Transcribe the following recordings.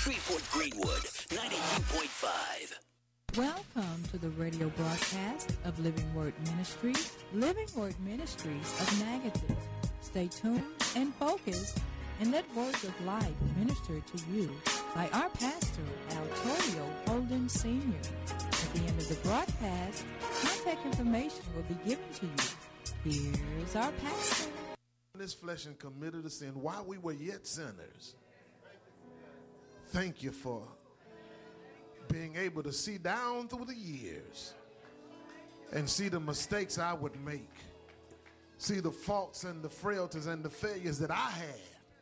Shreveport Greenwood, 92.5. Welcome to the radio broadcast of Living Word Ministries, Living Word Ministries of Natchitoches. Stay tuned and focused and let words of life minister to you by our pastor, Altorio Holden Sr. At the end of the broadcast, contact information will be given to you. Here's our pastor. In this flesh and committed to sin while we were yet sinners. Thank you for being able to see down through the years and see the mistakes I would make, see the faults and the frailties and the failures that I had,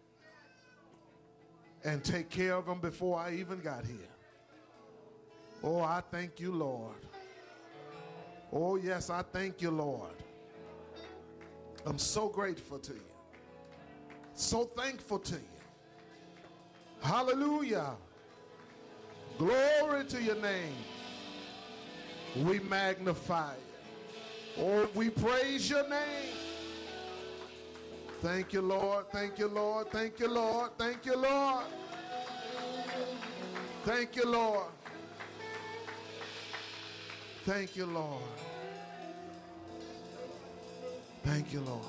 and take care of them before I even got here. Oh, I thank you, Lord. Oh, yes, I thank you, Lord. I'm so grateful to you, so thankful to you. Hallelujah. Glory to your name. We magnify you. Oh, we praise your name. Thank you, Lord. Thank you, Lord. Thank you, Lord. Thank you, Lord. Thank you, Lord. Thank you, Lord. Thank you, Lord.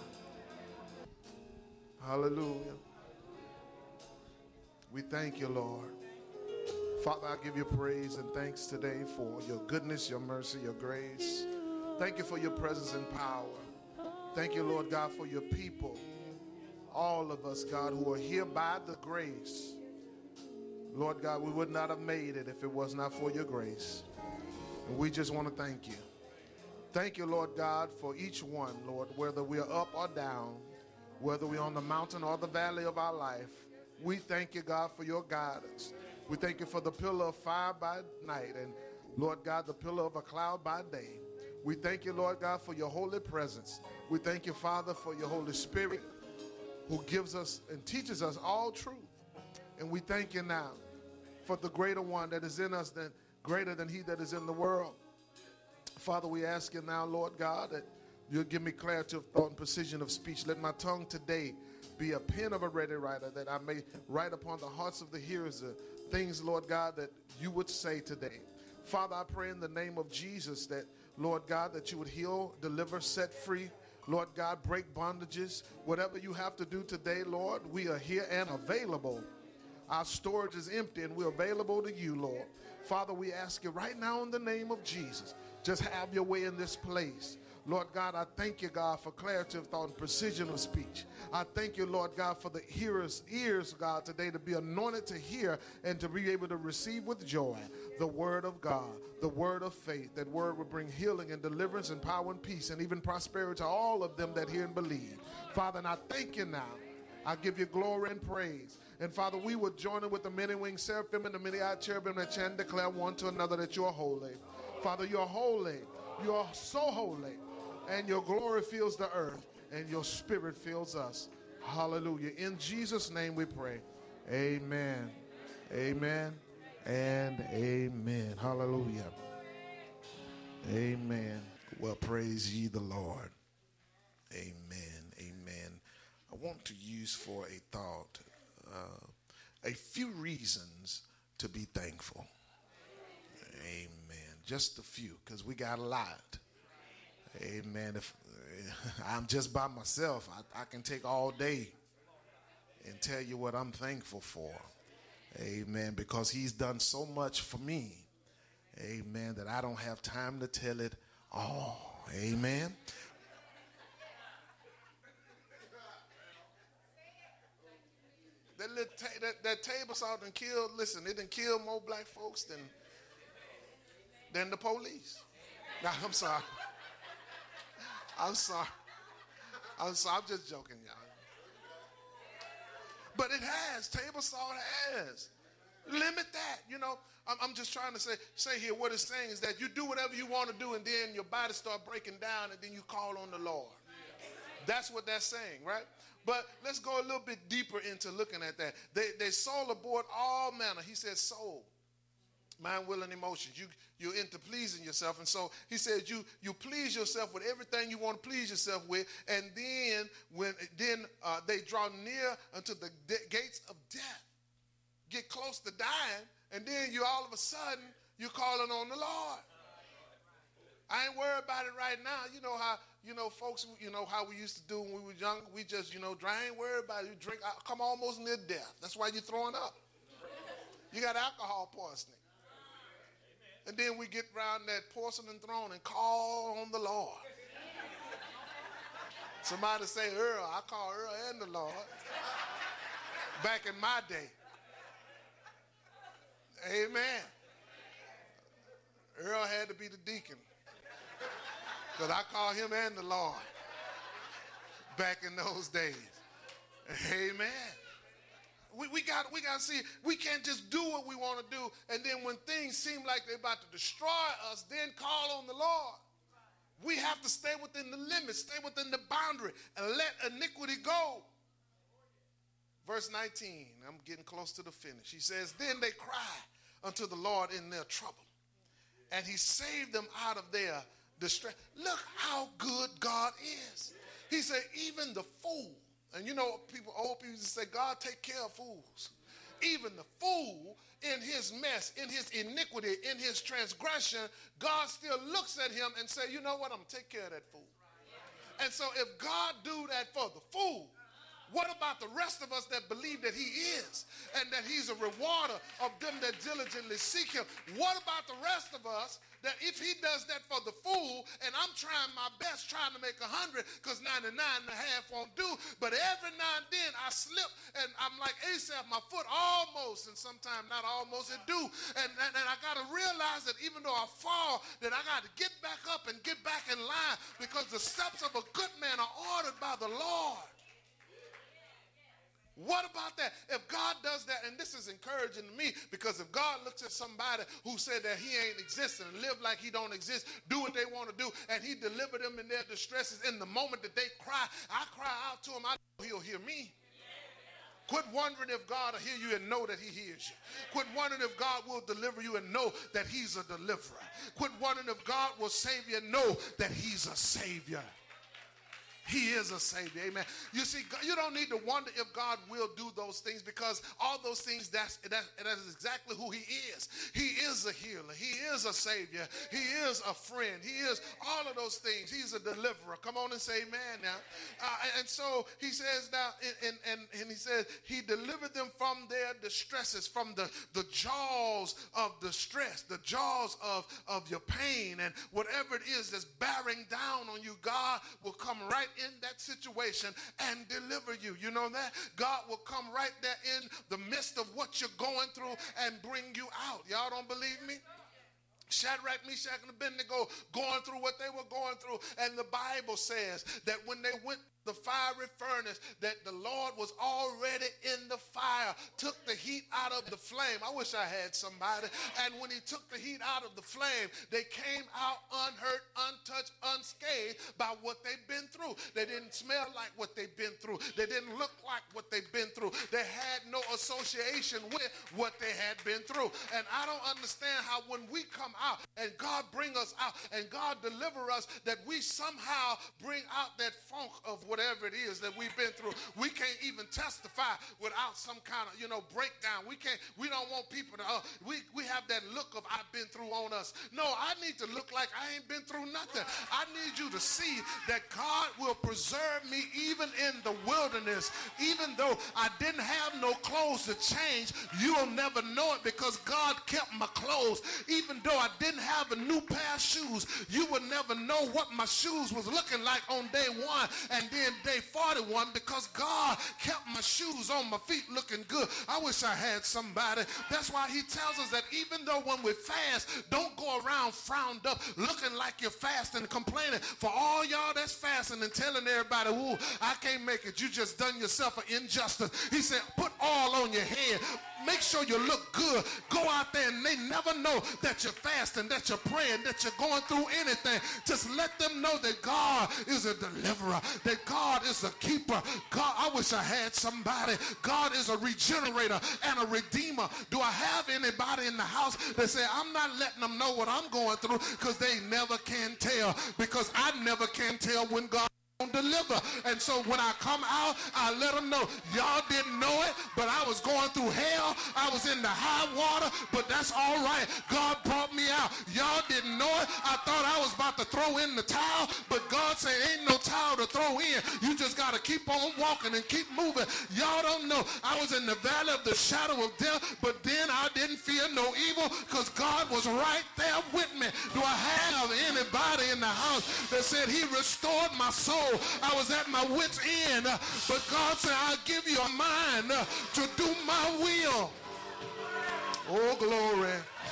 Hallelujah. We thank you, Lord. Father, I give you praise and thanks today for your goodness, your mercy, your grace. Thank you for your presence and power. Thank you, Lord God, for your people. All of us, God, who are here by the grace. Lord God, we would not have made it if it was not for your grace. And we just want to thank you. Thank you, Lord God, for each one, Lord, whether we are up or down, whether we're on the mountain or the valley of our life. We thank you, God, for your guidance. We thank you for the pillar of fire by night and, Lord God, the pillar of a cloud by day. We thank you, Lord God, for your holy presence. We thank you, Father, for your Holy Spirit who gives us and teaches us all truth. And we thank you now for the greater one that is in us, than greater than he that is in the world. Father, we ask you now, Lord God, that you'll give me clarity of thought and precision of speech. Let my tongue today be a pen of a ready writer, that I may write upon the hearts of the hearers the things, Lord God, that you would say today. Father, I pray in the name of Jesus that, Lord God, that you would heal, deliver, set free, Lord God, break bondages. Whatever you have to do today, Lord, we are here and available. Our storage is empty and we're available to you, Lord. Father, we ask you right now in the name of Jesus, just have your way in this place. Lord God, I thank you, God, for clarity of thought and precision of speech. I thank you, Lord God, for the hearers' ears, God, today to be anointed to hear and to be able to receive with joy the word of God, the word of faith. That word will bring healing and deliverance and power and peace and even prosperity to all of them that hear and believe. Father, and I thank you now. I give you glory and praise. And Father, we would join in with the many-winged seraphim and the many-eyed cherubim that chant and declare one to another that you are holy. Father, you are holy. You are so holy. And your glory fills the earth, and your spirit fills us. Hallelujah. In Jesus' name we pray. Amen. Amen. And amen. Hallelujah. Amen. Well, praise ye the Lord. Amen. Amen. I want to use for a thought a few reasons to be thankful. Amen. Just a few, because we got a lot. Amen. If I'm just by myself, I can take all day and tell you what I'm thankful for. Amen. Because he's done so much for me. Amen. That I don't have time to tell it all. Amen. That table saw done killed, listen, it done killed more black folks than the police. Now, I'm sorry. I'm sorry. I'm just joking, y'all. But it has. Table salt has. Limit that. You know, I'm just trying to say here what it's saying is that you do whatever you want to do and then your body start breaking down and then you call on the Lord. That's what that's saying, right? But let's go a little bit deeper into looking at that. They sold aboard all manner. He said soul, mind, will, and emotions. You're into pleasing yourself. And so he said you please yourself with everything you want to please yourself with. And then they draw near unto the gates of death. get close to dying, and then you all of a sudden, you're calling on the Lord. I ain't worried about it right now. You know how, folks, how we used to do when we were young. We just, I ain't worried about it. You drink, come almost near death. That's why you're throwing up. You got alcohol poisoning. And then we get around that porcelain throne and call on the Lord. Somebody say Earl. I call Earl and the Lord. Back in my day. Amen. Earl had to be the deacon. Because I call him and the Lord back in those days. Amen. We got to see, we can't just do what we want to do, and then when things seem like they're about to destroy us, then call on the Lord. We have to stay within the limits, stay within the boundary, and let iniquity go. Verse 19, I'm getting close to the finish. He says, then they cry unto the Lord in their trouble, and he saved them out of their distress. Look how good God is. He said, even the fool, and old people used to say, God take care of fools. Even the fool in his mess, in his iniquity, in his transgression, God still looks at him and say, you know what, I'm going to take care of that fool. And so if God do that for the fool, what about the rest of us that believe that he is and that he's a rewarder of them that diligently seek him? What about the rest of us that if he does that for the fool, and I'm trying my best trying to make 100 because 99 and a half won't do, but every now and then I slip and I'm like Asaph, my foot almost, and sometimes not almost, it do. And I got to realize that even though I fall, that I got to get back up and get back in line because the steps of a good man are ordered by the Lord. What about that? If God does that, and this is encouraging to me, because if God looks at somebody who said that he ain't existing and live like he don't exist, do what they want to do, and he delivered them in their distresses in the moment that they cry, I cry out to him, I know he'll hear me. Quit wondering if God will hear you and know that he hears you. Quit wondering if God will deliver you and know that he's a deliverer. Quit wondering if God will save you and know that he's a savior. He is a savior, amen. You see, you don't need to wonder if God will do those things, because all those things, that is exactly who he is. He is a healer. He is a savior. He is a friend. He is all of those things. He's a deliverer. Come on and say amen now. And so he says now, and he says he delivered them from their distresses, from the jaws of distress, the jaws of your pain, and whatever it is that's bearing down on you, God will come right in that situation and deliver you. You know that? God will come right there in the midst of what you're going through and bring you out. Y'all don't believe me? Shadrach, Meshach, and Abednego going through what they were going through. And the Bible says that when they went the fiery furnace, that the Lord was already in the fire, took the heat out of the flame. I wish I had somebody. And when he took the heat out of the flame, they came out unhurt, untouched, unscathed by what they'd been through. They didn't smell like what they'd been through. They didn't look like what they'd been through. They had no association with what they had been through. And I don't understand how when we come out and God bring us out and God deliver us, that we somehow bring out that funk of whatever it is that we've been through. We can't even testify without some kind of, breakdown. We don't want people to, we have that look of I've been through on us. No, I need to look like I ain't been through nothing. I need you to see that God will preserve me even in the wilderness. Even though I didn't have no clothes to change, you'll never know it because God kept my clothes. Even though I didn't have a new pair of shoes, you will never know what my shoes was looking like on day one and then day 41, because God kept my shoes on my feet looking good. I wish I had somebody. That's why he tells us that even though when we fast, don't go around frowned up looking like you're fasting and complaining. For all y'all that's fasting and telling everybody, ooh, I can't make it, you just done yourself an injustice. He said, put oil on your head. Make sure you look good. Go out there and they never know that you're fasting, that you're praying, that you're going through anything. Just let them know that God is a deliverer, that God is a keeper. God, I wish I had somebody. God is a regenerator and a redeemer. Do I have anybody in the house that say, I'm not letting them know what I'm going through, because they never can tell, because I never can tell when God deliver. And so when I come out, I let them know, y'all didn't know it, but I was going through hell. I was in the high water, but that's all right. God brought me out. Y'all didn't know it. I thought I was about to throw in the towel, but God said ain't no towel to throw in. You just got to keep on walking and keep moving. Y'all don't know. I was in the valley of the shadow of death, but then I didn't fear no evil because God was right there with me. Do I have anybody in the house that said he restored my soul? I was at my wit's end, but God said, I'll give you a mind to do my will. Oh, glory.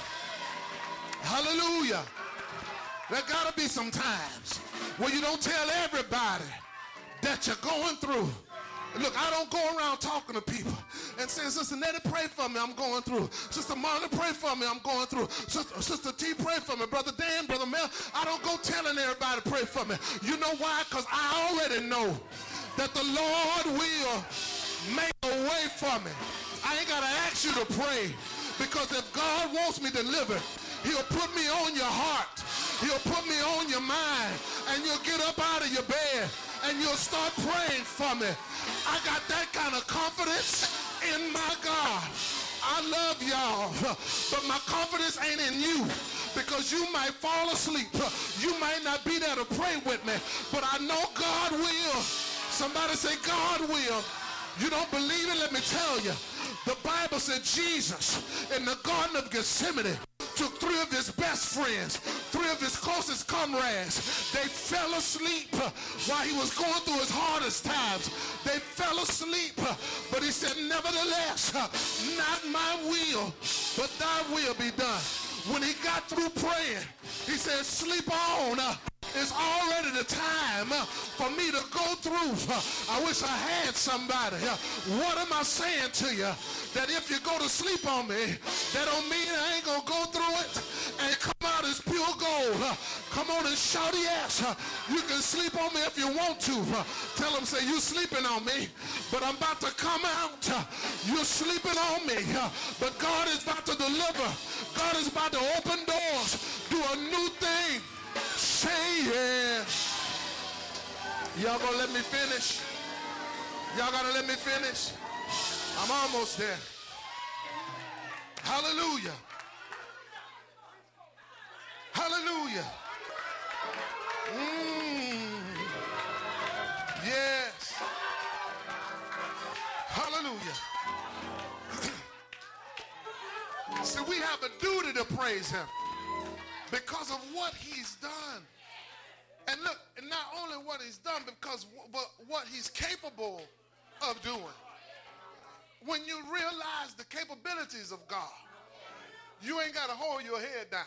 Hallelujah. There got to be some times where you don't tell everybody that you're going through. Look, I don't go around talking to people and saying, Sister Nettie, pray for me, I'm going through. Sister Marla, pray for me, I'm going through. Sister T, pray for me. Brother Dan, Brother Mel, I don't go telling everybody, pray for me. You know why? Because I already know that the Lord will make a way for me. I ain't got to ask you to pray, because if God wants me delivered, he'll put me on your heart. He'll put me on your mind, and you'll get up out of your bed and you'll start praying for me. I got that kind of confidence in my God. I love y'all, but my confidence ain't in you, because you might fall asleep. You might not be there to pray with me, but I know God will. Somebody say God will. You don't believe it? Let me tell you. The Bible said Jesus in the Garden of Gethsemane took 3 of his best friends, 3 of his closest comrades. They fell asleep while he was going through his hardest times. They fell asleep, but he said, nevertheless, not my will, but thy will be done. When he got through praying, he said, sleep on. It's already the time for me to go through. I wish I had somebody. What am I saying to you? That if you go to sleep on me, that don't mean I ain't going to go through it and come out as pure gold. Come on and shout yes. You can sleep on me if you want to. Tell them, say, you sleeping on me, but I'm about to come out. You're sleeping on me, but God is about to deliver. God is about to open doors, do a new thing. Say yeah. Y'all gonna let me finish? Y'all gotta let me finish? I'm almost there. Hallelujah. Hallelujah. Yes. Hallelujah. See, we have a duty to praise him because of what he's done. And look, not only what he's done, but what he's capable of doing. When you realize the capabilities of God, you ain't got to hold your head down.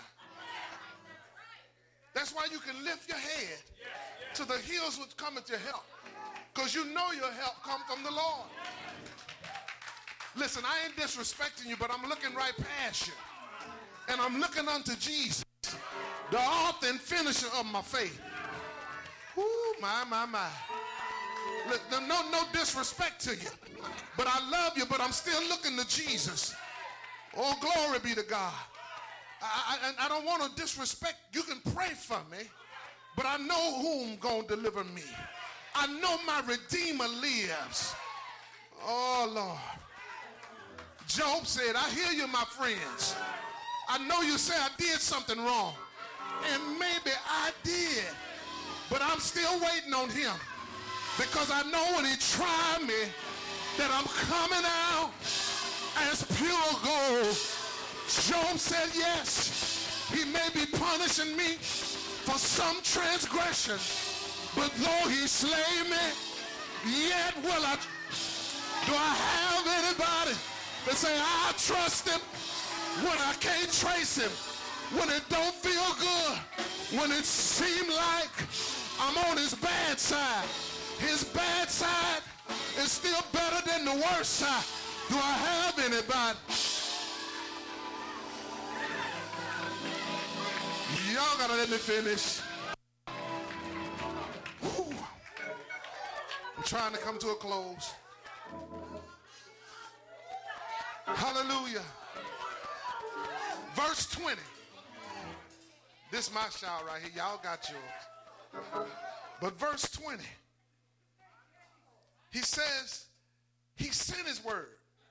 That's why you can lift your head to the hills which cometh your help, because you know your help come from the Lord. Listen, I ain't disrespecting you, but I'm looking right past you. And I'm looking unto Jesus, the author and finisher of my faith. Ooh, my. Look, no disrespect to you, but I love you, but I'm still looking to Jesus. Oh, glory be to God. I don't want to disrespect. You can pray for me, but I know whom gonna deliver me. I know my Redeemer lives. Oh, Lord. Job said, I hear you, my friends. I know you say I did something wrong, and maybe I did, but I'm still waiting on him, because I know when he tried me that I'm coming out as pure gold. Job said, yes, he may be punishing me for some transgression, but though he slay me, yet will I. Do I have anybody that say, I trust him when I can't trace him, when it don't feel good, when it seems like I'm on his bad side? His bad side is still better than the worst side. Do I have anybody? Y'all gotta let me finish. Whew. I'm trying to come to a close. Hallelujah. Verse 20. This is my shout right here. Y'all got yours. But verse 20. He says he sent his word.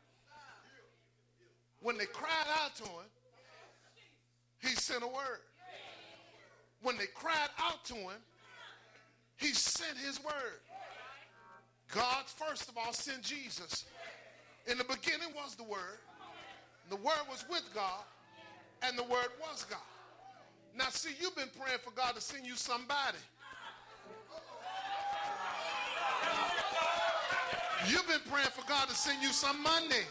When they cried out to him, he sent a word. When they cried out to him, he sent his word. God, first of all, sent Jesus. In the beginning was the word. The word was with God, and the word was God. Now, see, you've been praying for God to send you somebody. You've been praying for God to send you some money.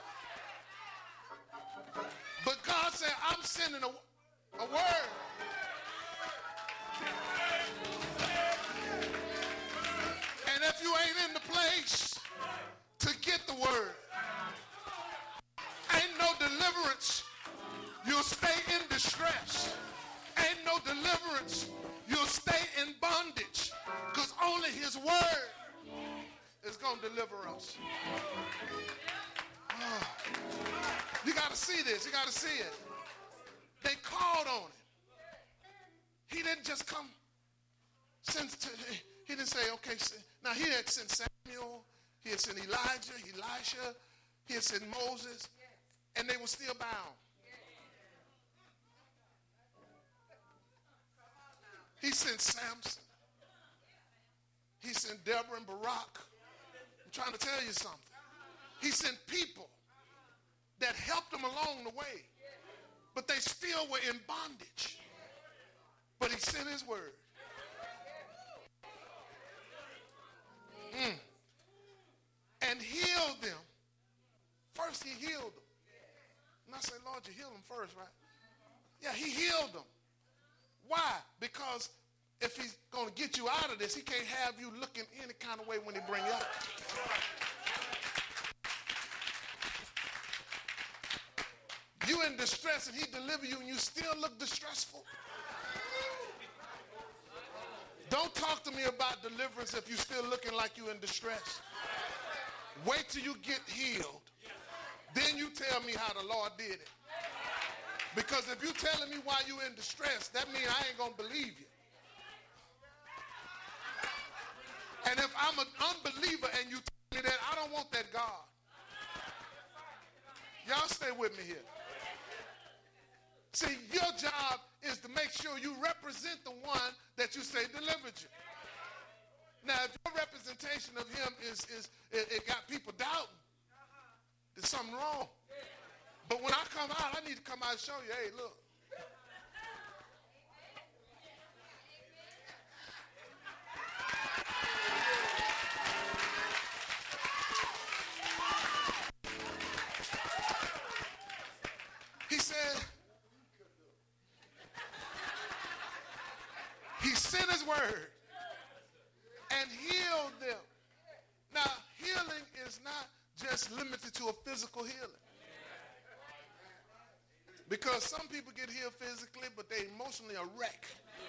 But God said, I'm sending a word. And if you ain't in the place to get the word, ain't no deliverance. You'll stay in distress. Ain't no deliverance. You'll stay in bondage. Because only his word is going to deliver us. Oh. You got to see this. You got to see it. They called on him. He didn't just come. He didn't say, okay. Now, he had sent Samuel. He had sent Elijah, Elisha. He had sent Moses. And they were still bound. He sent Samson. He sent Deborah and Barak. I'm trying to tell you something. He sent people that helped them along the way. But they still were in bondage. But he sent his word. And healed them. First he healed them. And I say, Lord, you healed them first, right? Yeah, he healed them. Why? Because if he's going to get you out of this, he can't have you looking any kind of way when he bring you out. You in distress and he deliver you and you still look distressful. Don't talk to me about deliverance if you're still looking like you're in distress. Wait till you get healed. Then you tell me how the Lord did it. Because if you're telling me why you're in distress, that means I ain't going to believe you. And if I'm an unbeliever and you tell me that, I don't want that God. Y'all stay with me here. See, your job is to make sure you represent the one that you say delivered you. Now, if your representation of him it got people doubting, there's something wrong. But when I come out, I need to come out and show you, hey, look. He said, he sent his word and healed them. Now, healing is not just limited to a physical healing. Because some people get healed physically, but they emotionally a wreck.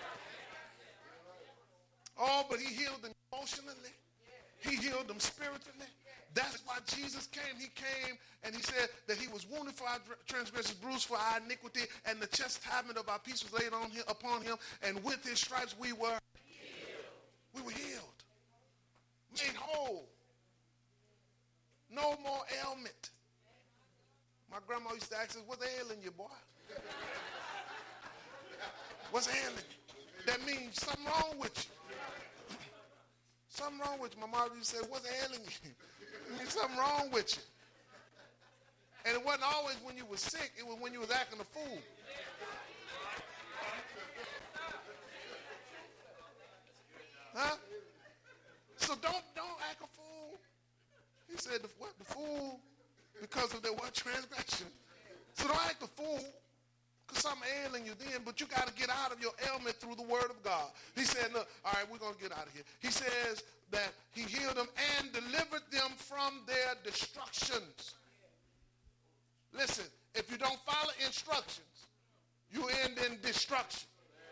Oh, but he healed them emotionally. He healed them spiritually. That's why Jesus came. He came and he said that he was wounded for our transgressions, bruised for our iniquity, and the chastisement of our peace was laid on him, upon him. And with his stripes we were healed. We were healed. Made whole. No more ailment. My grandma used to ask us, what's ailing you, boy? What's ailing you? That means something wrong with you. Something wrong with you. My mom used to say, what's ailing you? It means something wrong with you. And it wasn't always when you were sick. It was when you was acting a fool. Huh? So don't act a fool. He said, what? The fool, because of their what? Transgression. So don't act a fool, because something ailing you then, but you got to get out of your ailment through the word of God. He said, look, all right, we're going to get out of here. He says that he healed them and delivered them from their destructions. Listen, if you don't follow instructions, you end in destruction.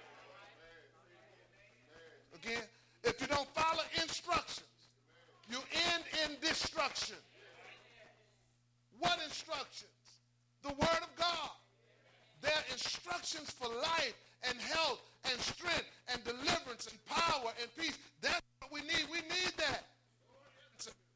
Again, if you don't follow instructions, you end in destruction. What instructions? The word of God. They're instructions for life and health and strength and deliverance and power and peace. That's what we need. We need that.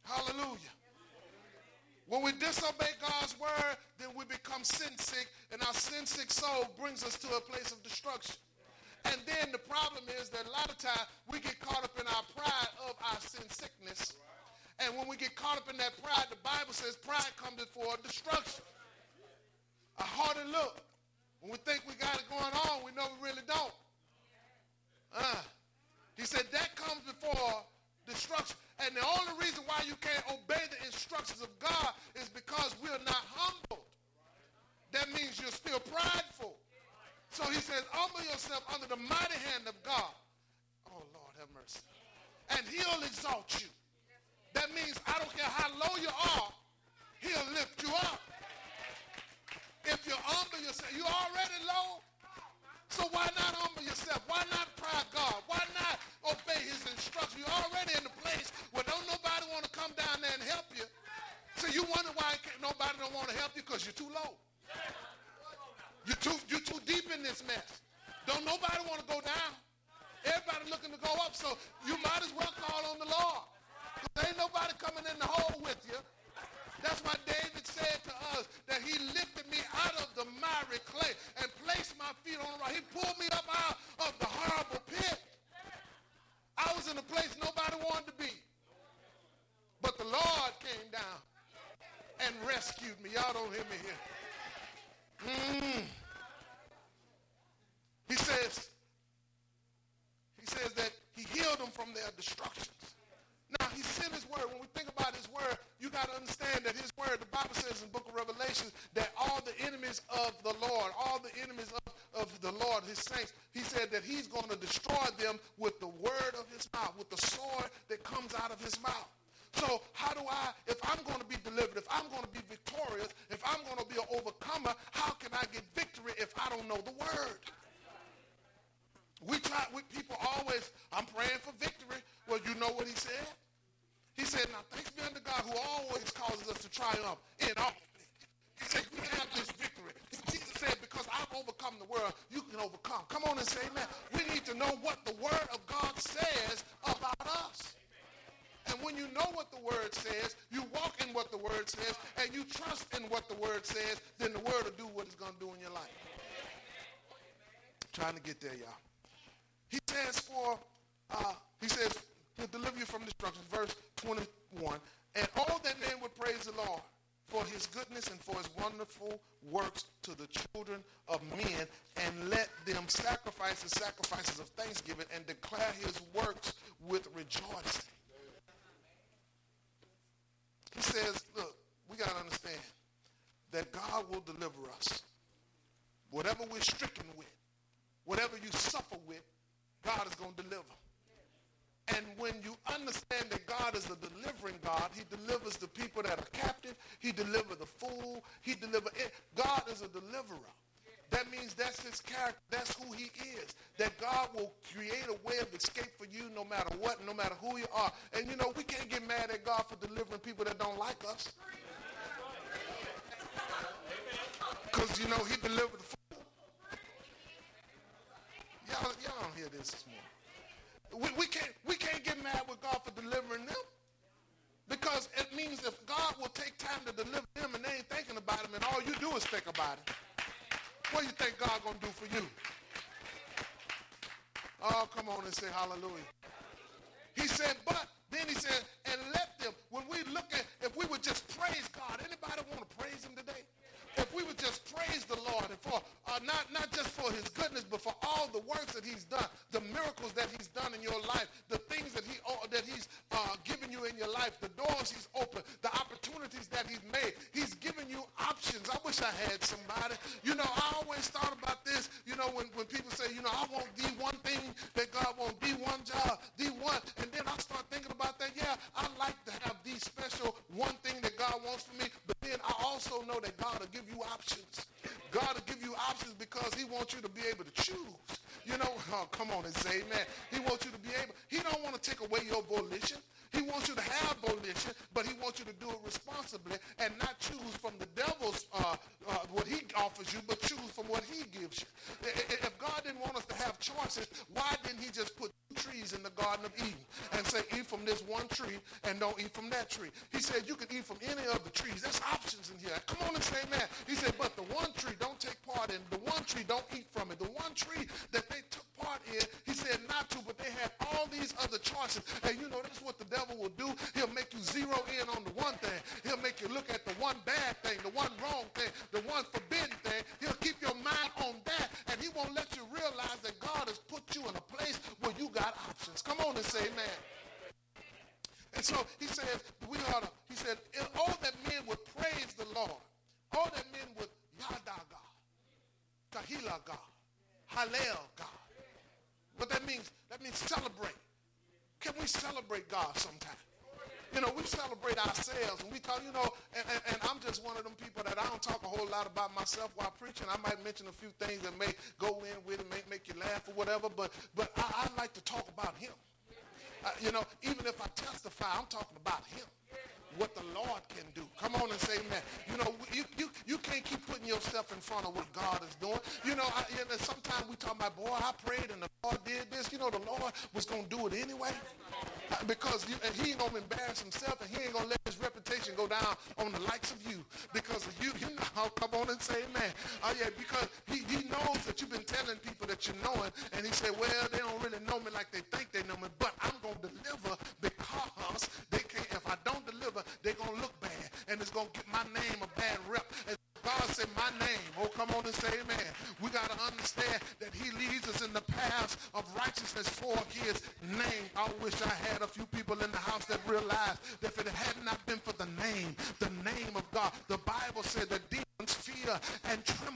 Hallelujah. When we disobey God's word, then we become sin sick, and our sin sick soul brings us to a place of destruction. And then the problem is that a lot of times we get caught up in our pride of our sin sickness. And when we get caught up in that pride, the Bible says pride comes before destruction. A harder look. When we think we got it going on, we know we really don't. He said that comes before destruction. And the only reason why you can't obey the instructions of God is because we're not humbled. That means you're still prideful. So he says, humble yourself under the mighty hand of God. Oh, Lord, have mercy. And he'll exalt you. That means I don't care how low you are, he'll lift you up. If you humble yourself, you're already low. So why not humble yourself? Why not pride God? Why not obey his instructions? You're already in the place where don't nobody want to come down there and help you. So you wonder why nobody don't want to help you? Because you're too low. You're too deep in this mess. Don't nobody want to go down. Everybody looking to go up, so you might as well call on the Lord. Because ain't nobody coming in the hole with you. That's why David said to us that he lifted me out of the miry clay and placed my feet on the rock. He pulled me up out of the horrible pit. I was in a place nobody wanted to be. But the Lord came down and rescued me. Y'all don't hear me here. He says that he healed them from their destructions. Now, he sent his word. When we think about his word, you got to understand that his word, the Bible says in the book of Revelation, that all the enemies of the Lord, all the enemies of the Lord, his saints, he said that he's going to destroy them with the word of his mouth, with the sword that comes out of his mouth. So how do if I'm going to be delivered, if I'm going to be victorious, if I'm going to be an overcomer, how can I get victory if I don't know the word? People always, I'm praying for victory. Well, you know what he said? He said, now thanks be unto God who always causes us to triumph in all things. He said, you have this victory. Jesus said, because I've overcome the world, you can overcome. Come on and say amen. We need to know what the word of God says about us. And when you know what the word says, you walk in what the word says, and you trust in what the word says, then the word will do what it's going to do in your life. Trying to get there, y'all. He says, he'll deliver you from destruction. Verse 21. And all that men would praise the Lord for his goodness and for his wonderful works to the children of men, and let them sacrifice the sacrifices of thanksgiving and declare his works with rejoicing. He says, look, we got to understand that God will deliver us. Whatever we're stricken with, whatever you suffer with, God is going to deliver. And when you understand that God is a delivering God, he delivers the people that are captive. He delivers the fool. He delivers it. God is a deliverer. That means that's his character. That's who he is. That God will create a way of escape for you no matter what, no matter who you are. And you know, we can't get mad at God for delivering people that don't like us. Because, you know, he delivered the fool. Y'all don't hear this morning. We can't get mad with God for delivering them, because it means if God will take time to deliver them and they ain't thinking about him and all you do is think about it, what do you think God gonna do for you? Oh, come on and say hallelujah. He said, but then he said, and let them, when we look at, if we would just praise God, anybody want to praise him today? If we would just praise the Lord and for not just for his goodness, but for all the works that he's done, the miracles that he's done in your life, the things that he's given you in your life, the doors he's opened, the opportunities that he's made. He's given you options. I wish I had somebody. You know, I always thought about this, you know, when people say, you know, I want the one thing that God wants, the one job, the one, and then I start thinking about that. Yeah, I like to have the special one thing that God wants for me, but then I also know that God will give you options. God will give you options because he wants you to be able to choose. You know, oh, come on and say amen. He wants you to be able, he don't want to take away your volition. He wants you to have volition, but he wants you to do it responsibly and not choose from the devil's, what he offers you, but choose from what he gives you. If God didn't want us to have choices, why didn't he just put 2 trees trees in the Garden of Eden and say, eat from this one tree and don't eat from that tree. He said you can eat from any of the trees. There's options in here. Come on and say amen. He said, but the one tree don't take part in. The one tree don't eat from it. The one tree that they took part in, he said not to, but they had all these other choices. And you know, that's what the devil will do. He'll make you zero in on the one thing. He'll make you look at the one bad thing, the one wrong thing, the one forbidden thing. He'll keep your mind on that, and he won't let you realize that God has put you in a place where you got options. Come on and say amen. And so he says, he said, all that men would praise the Lord. All that men would Yada God, Kahila God, Hallel God. What that means celebrate. Can we celebrate God sometime? You know, we celebrate ourselves, and we talk, you know, and I'm just one of them people that I don't talk a whole lot about myself while preaching. I might mention a few things that may go in with it, may make you laugh or whatever, but I like to talk about him. You know, even if I testify, I'm talking about him. What the Lord can do. Come on and say amen. You know, you can't keep putting yourself in front of what God is doing. You know, sometimes we talk about, boy, I prayed and the Lord did this. You know, the Lord was going to do it anyway. Because he ain't going to embarrass himself, and he ain't going to let his reputation go down on the likes of you. Because of you know, come on and say amen. Oh yeah, because he knows that you've been telling people that you know him, and he said, well, they don't really know me like they think they know me, but I'm going to deliver because they can't. If I don't deliver, they're going to look bad, and it's going to get my name a bad rep. And God said my name. Oh, come on and say amen. We got to understand that he leads us in the paths of righteousness for his name. I wish I had a few people in the house that realized that if it had not been for the name of God, the Bible said that demons fear and tremble